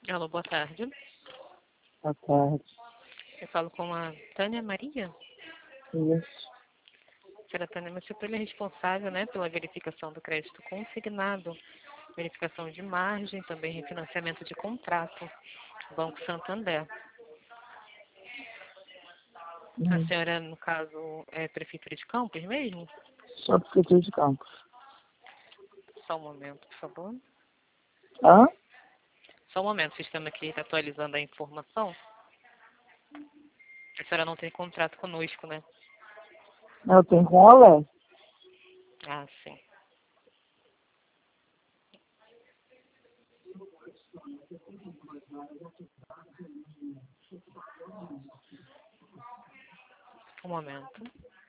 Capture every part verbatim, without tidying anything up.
Alô, boa tarde. Boa tarde. Eu falo com a Tânia Maria. Isso. Senhora Tânia, meu superior é responsável, né, pela verificação do crédito consignado, verificação de margem, também refinanciamento de contrato, Banco Santander. A Hum. senhora, no caso, é prefeitura de Campos mesmo? Sou prefeitura de Campos. Só um momento, por favor. Hã? Só um momento, o sistema aqui está atualizando a informação. A senhora não tem contrato conosco, né? Eu tenho com o Olé. Ah, sim. Um momento.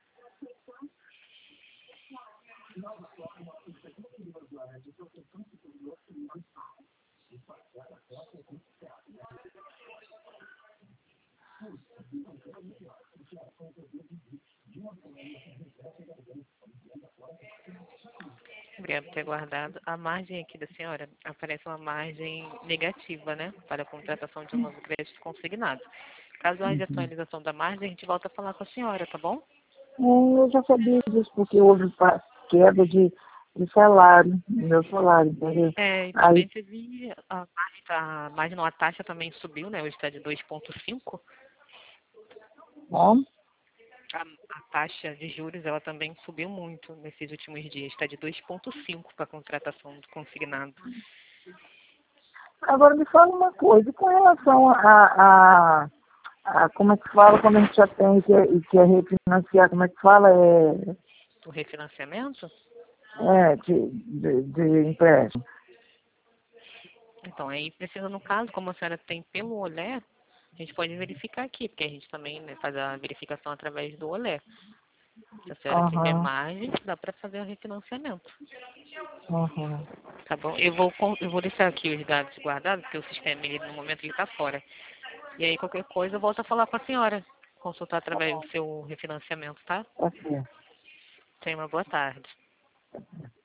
Obrigada por ter guardado. A margem aqui da senhora aparece uma margem negativa, né? Para a contratação de um novo crédito consignado. Caso haja Uhum. atualização da margem, a gente volta a falar com a senhora, tá bom? É, eu já sabia disso, porque houve pa- queda de, de salário, do meu salário, entendeu? É, e Aí, também teve a margem, a margem não, a taxa também subiu, né? Hoje está de dois vírgula cinco. bom, A, a taxa de juros, ela também subiu muito nesses últimos dias. Está de dois vírgula cinco para a contratação do consignado. agora me fala uma coisa, com relação a, a, a como é que fala quando a gente já tem e quer, e quer refinanciar, como é que fala? É, O refinanciamento? é de, de, de empréstimo. Então, aí precisa, no caso, como a senhora tem pelo Olé, a gente pode verificar aqui, porque a gente também, né, faz a verificação através do Olé. Se a senhora tiver Aham, margem, dá para fazer o refinanciamento. aham. Tá bom? Eu vou, con- eu vou deixar aqui os dados guardados, porque o sistema, ele, no momento, ele está fora. E aí, qualquer coisa, eu volto a falar com a senhora. Consultar através do seu refinanciamento, tá? Tá certo. Tenha uma boa tarde.